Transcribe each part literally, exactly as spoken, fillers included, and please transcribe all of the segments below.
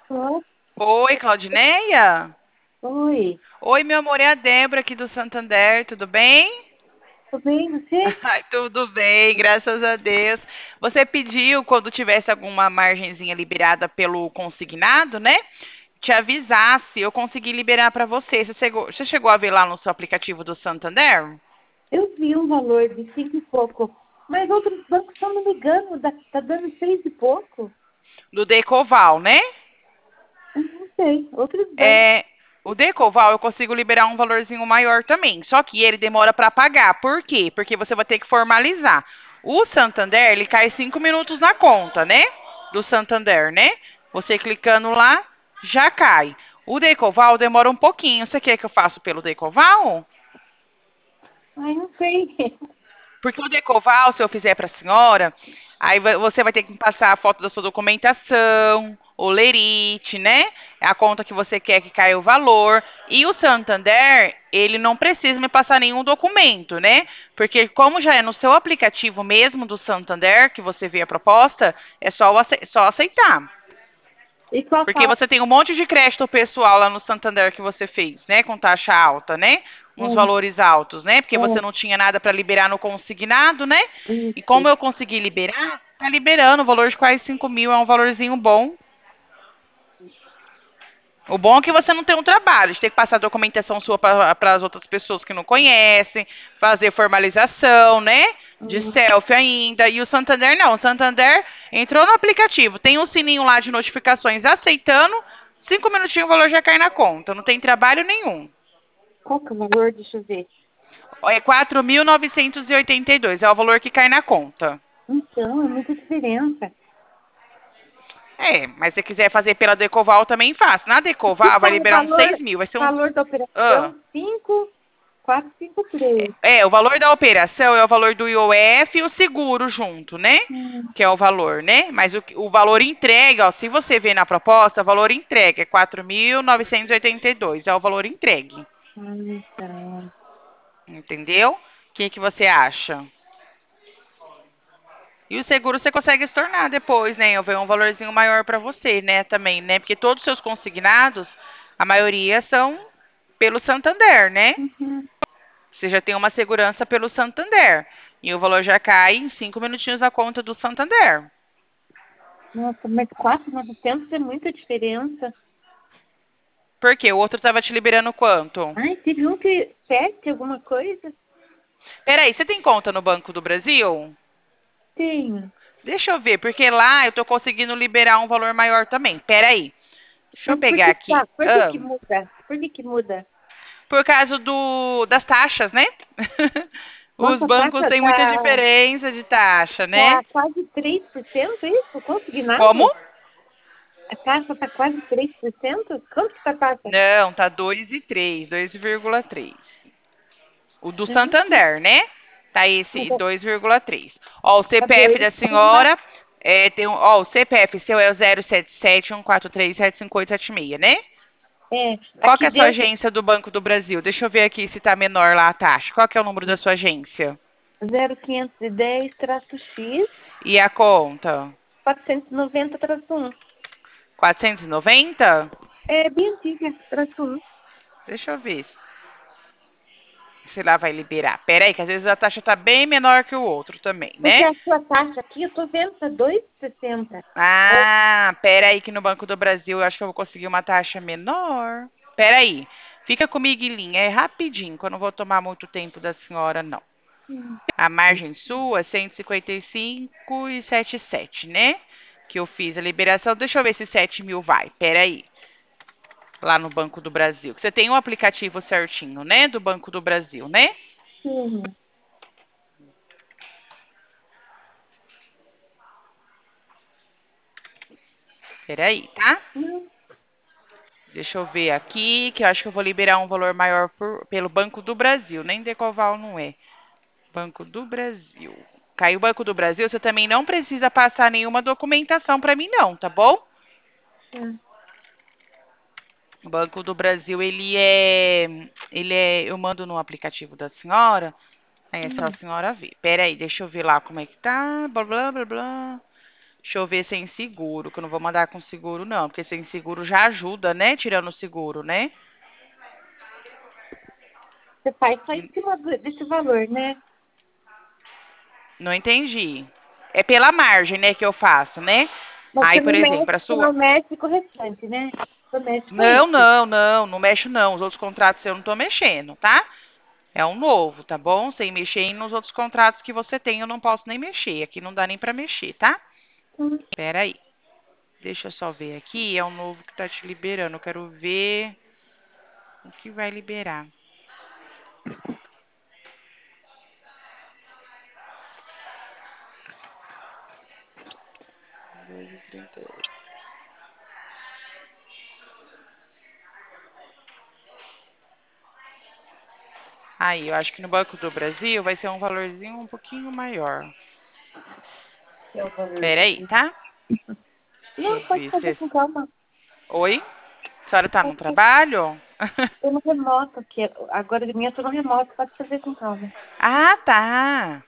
Ó, Oi, Claudineia? oi, Oi, meu amor, é a Débora aqui do Santander, tudo bem? tudo bem você? Ai, tudo bem, graças a Deus. Você pediu, quando tivesse alguma margenzinha liberada pelo consignado, né? Te avisar se eu conseguir liberar para você. Você chegou, você chegou a ver lá no seu aplicativo do Santander? Eu vi um valor de cinco e pouco, mas outros bancos estão me ligando, dá- tá dando seis e pouco. Do Decoval, né? Eu não sei, outros bancos. É, o Decoval eu consigo liberar um valorzinho maior também, só que ele demora para pagar. Por quê? Porque você vai ter que formalizar. O Santander, ele cai cinco minutos na conta, né? Do Santander, né? Você clicando lá, já cai. O Decoval demora um pouquinho. Você quer que eu faça pelo Decoval? Ai, não sei. Porque o Decoval, se eu fizer para a senhora, aí va- você vai ter que me passar a foto da sua documentação, o lerite, né? É a conta que você quer que caia o valor. E o Santander, ele não precisa me passar nenhum documento, né? Porque como já é no seu aplicativo mesmo do Santander que você vê a proposta, é só, o ace- só aceitar. E qual Porque fala? você tem um monte de crédito pessoal lá no Santander que você fez, né? Com taxa alta, né? Uns valores altos, né? Porque você não tinha nada para liberar no consignado, né? É, E como isso. eu consegui liberar, tá liberando. O valor de quase cinco mil é um valorzinho bom. O bom é que você não tem um trabalho de ter que passar documentação sua para as outras pessoas que não conhecem, fazer formalização, né? De Hum, selfie ainda. E o Santander não. O Santander entrou no aplicativo, tem um sininho lá de notificações aceitando, cinco minutinhos o valor já cai na conta. Não tem trabalho nenhum. Qual que é o valor? Deixa eu ver. É quatro mil novecentos e oitenta e dois, é o valor que cai na conta. Então, é muita diferença. É, mas se quiser fazer pela Decoval também faz. Na Aqui Decoval vai tá o liberar uns valor, seis mil, vai ser uns. valor da Ah, operação cinco, quatro, cinco, três. é, o valor da operação é o valor do I O F e o seguro junto, né? Hum, Que é o valor, né? Mas o, o valor entregue, ó, se você vê na proposta, o valor entregue é quatro mil novecentos e oitenta e dois, é o valor entregue. então. Entendeu? O que, que você acha? E o seguro você consegue estornar depois, né? Eu ver um valorzinho maior para você, né? Também, né? Porque todos os seus consignados, a maioria são pelo Santander, né? Uhum. Você já tem uma segurança pelo Santander. E o valor já cai em cinco minutinhos na conta do Santander. Nossa, mas quatro mil e novecentos é muita diferença. Por quê? O outro estava te liberando quanto? Ai, teve um que sete alguma coisa? Peraí, você tem conta no Banco do Brasil? Tenho. Deixa eu ver, porque lá eu tô conseguindo liberar um valor maior também. Peraí, deixa eu Mas por pegar que aqui. tá? Por que Ah, que muda? Por que que muda? por causa do, das taxas, né? Os Nossa, a bancos taxa têm muita tá, diferença de taxa, né? tá quase três por cento, é isso? Como? Consignado? A taxa tá quase três por cento. Quanto que tá a taxa? Não, tá dois e três, dois vírgula três. O do Gente, Santander, né? Tá mas esse é- dois vírgula três. Ó, o tá C P F dois da vírgula senhora é, tem um, ó, o C P F seu é o zero sete sete um quatro três sete cinco oito sete seis, né? é, Qual que aqui é a sua deu agência do Banco do Brasil? Deixa eu ver aqui se tá menor lá a taxa. Qual que é o número da sua agência? zero quinhentos e dez traço X, E a conta? quatrocentos e noventa traço um. quatrocentos e noventa? É bem antiga, traço um. Deixa eu ver se lá vai liberar. Pera aí, que às vezes a taxa tá bem menor que o outro também, Porque né? a sua taxa aqui, eu tô vendo, tá dois e sessenta. Ó, Ah, pera aí que no Banco do Brasil eu acho que eu vou conseguir uma taxa menor. Pera aí. Fica comigo em linha, é rapidinho, que eu não vou tomar muito tempo da senhora, não. hum, A margem sua, cento e cinquenta e cinco e setenta e sete, né? Que eu fiz a liberação. Deixa eu ver se sete mil vai. Pera aí. Lá no Banco do Brasil. Você tem o aplicativo certinho, né? Do Banco do Brasil, né? sim. Pera aí, tá? Hum, Deixa eu ver aqui, que eu acho que eu vou liberar um valor maior por- pelo Banco do Brasil. Nem Decoval não é. Banco do Brasil. Caiu o Banco do Brasil, você também não precisa passar nenhuma documentação para mim, não, tá bom? tá. O Banco do Brasil, ele é, ele é, eu mando no aplicativo da senhora, aí é só a Hum. senhora ver. Pera aí, deixa eu ver lá como é que tá, blá, blá, blá, blá. Deixa eu ver sem seguro, que eu não vou mandar com seguro, não, porque sem seguro já ajuda, né? Tirando o seguro, né? Você faz só em cima do- desse valor, né? Não entendi. É pela margem, né, que eu faço, né? Mas Aí, você por não exemplo, mexe, a você sua. não mexe com o restante, né? Você mexe com Não, esse. não, não, não mexo não. Os outros contratos eu não tô mexendo, tá? É um novo, tá bom? Sem mexer nos outros contratos que você tem, eu não posso nem mexer. Aqui não dá nem pra mexer, tá? Hum, Pera aí. Deixa eu só ver aqui. É um novo que tá te liberando. Eu quero ver o que vai liberar. doze e trinta e oito. Aí, eu acho que no Banco do Brasil vai ser um valorzinho um pouquinho maior. que é o valor Pera aí, dele. tá? Deixa Não, eu pode ver fazer se... com calma. Oi? A senhora tá no Pode fazer. trabalho? Tô no remoto, que é- agora de manhã eu tô no remoto, pode fazer com calma. Ah, tá.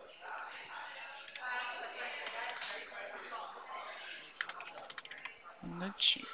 Um minutinho.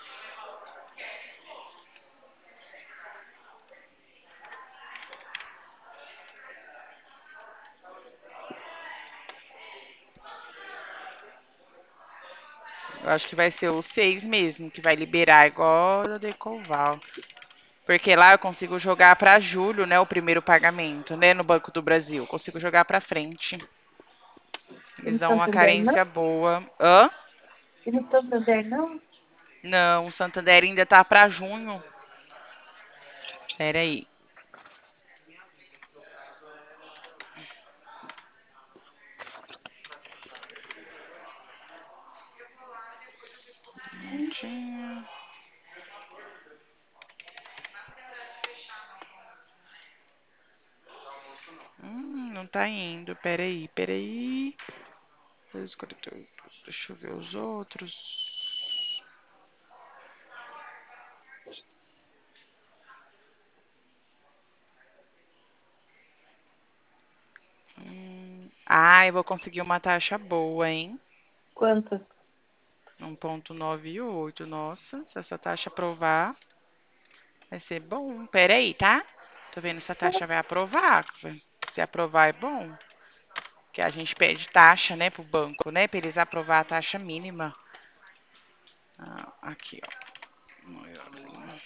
Eu acho que vai ser o seis mesmo, que vai liberar igual a Decoval. Porque lá eu consigo jogar para julho, né, o primeiro pagamento, né, no Banco do Brasil. Consigo jogar para frente. E Eles no dão uma Santander não? carência boa. Hã? E no Santander não? Não, o Santander ainda tá para junho. Pera aí. Um minutinho. Hum, não tá indo. Pera aí, pera aí. Deixa eu ver os outros. Hum, ah, eu vou conseguir uma taxa boa, hein? Quanto? um ponto noventa e oito. Nossa, se essa taxa aprovar, vai ser bom. Pera aí, tá? Tô vendo se a taxa vai aprovar. Se aprovar é bom. Que a gente pede taxa, né, pro banco, né? Pra eles aprovar a taxa mínima. Ah, aqui, ó. Maiorzinho.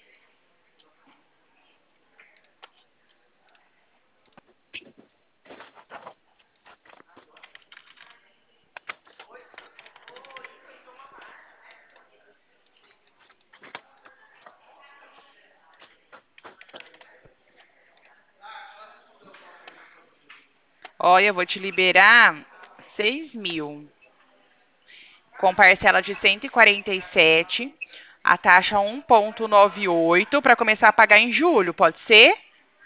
Olha, eu vou te liberar seis mil. Com parcela de cento e quarenta e sete. A taxa um ponto noventa e oito para começar a pagar em julho, pode ser?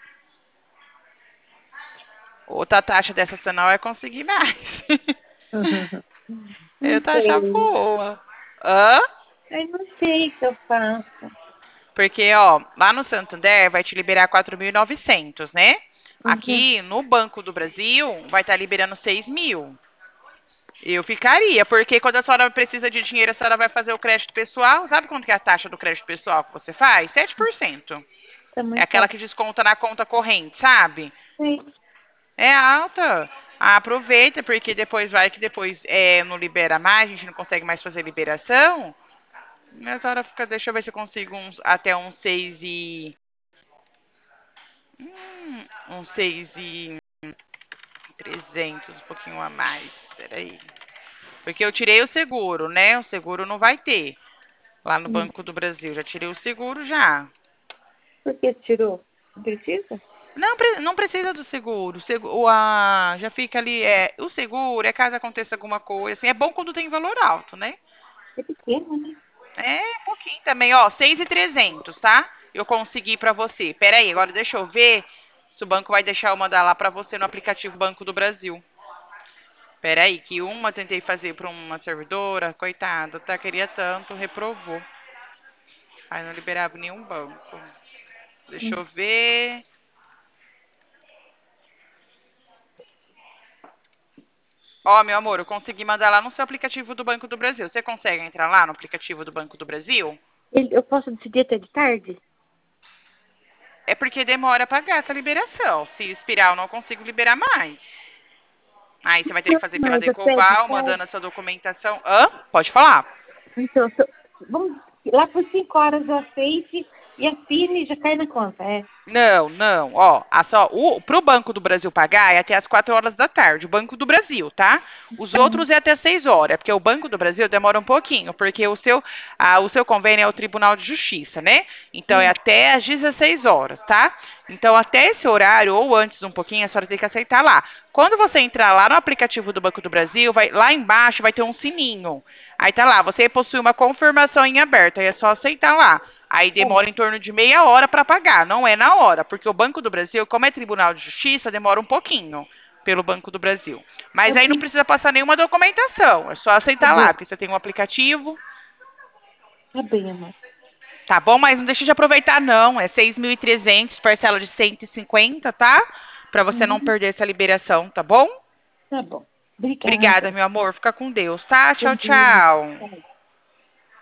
Outra taxa dessa você não vai conseguir mais. É Não taxa sei. boa. Hã? Eu não sei o que eu faço. Porque, ó, lá no Santander vai te liberar quatro mil e novecentos, né? Uhum. Aqui no Banco do Brasil vai estar liberando seis mil. Eu ficaria, porque quando a senhora precisa de dinheiro, a senhora vai fazer o crédito pessoal. Sabe quanto que é a taxa do crédito pessoal que você faz? Sete por cento. Tá É muito aquela alto. que desconta na conta corrente, sabe? Sei. É alta. Ah, aproveita, porque depois vai que depois é, não libera mais, a gente não consegue mais fazer liberação. Nessa hora fica, deixa eu ver se eu consigo uns, até uns seis e. Hum, uns seis e trezentos, um pouquinho a mais. Peraí. Porque eu tirei o seguro, né? O seguro não vai ter lá no Hum. Banco do Brasil. Já tirei o seguro já. Por que tirou? Não precisa? Não, pre- não precisa do seguro. Segu- o, a, já fica ali. É, o seguro é caso aconteça alguma coisa. Assim, é bom quando tem valor alto, né? É pequeno, né? É um pouquinho também, ó. seis mil e trezentos, tá? Eu consegui pra você. Pera aí, agora deixa eu ver se o banco vai deixar eu mandar lá pra você no aplicativo Banco do Brasil. Pera aí, que uma tentei fazer pra uma servidora, coitada, tá? Queria tanto, reprovou. Aí não liberava nenhum banco. Deixa Hum. eu ver. Ó, meu amor, eu consegui mandar lá no seu aplicativo do Banco do Brasil. Você consegue entrar lá no aplicativo do Banco do Brasil? Ele- eu posso decidir até de tarde? É porque demora a pagar essa liberação. Se expirar, eu não consigo liberar mais. Aí você vai ter que Não, fazer pela mas até de Decoval, mandando tarde. a sua documentação. Hã? Pode falar. Então, se eu- vamos lá por cinco horas eu aceite e assine e já cai na conta, é? Não, não, ó, a só, o, pro Banco do Brasil pagar é até as quatro horas da tarde, o Banco do Brasil, tá? Os Uhum. outros é até seis horas, porque o Banco do Brasil demora um pouquinho, porque o seu, ah, o seu convênio é o Tribunal de Justiça, né? Então é Hum. até às dezesseis horas, tá? Então até esse horário, ou antes um pouquinho, a senhora tem que aceitar lá. Quando você entrar lá no aplicativo do Banco do Brasil, vai, lá embaixo vai ter um sininho. Aí tá lá, você possui uma confirmação em aberto, aí é só aceitar lá. Aí Tá bom. demora em torno de meia hora para pagar. Não é na hora, porque o Banco do Brasil, como é Tribunal de Justiça, demora um pouquinho pelo Banco do Brasil. Mas Eu aí não fiz, precisa passar nenhuma documentação, é só tá aceitar lá, bom. porque você tem um aplicativo, Tá bem, amor. tá bom? Mas não deixa de aproveitar não, é seis mil e trezentos, parcela de cento e cinquenta, tá? Para você não Uhum. perder essa liberação, tá bom? Tá bom. Obrigada, Obrigada. meu amor, fica com Deus, tá? Tchau, Beijinho. tchau. Tchau.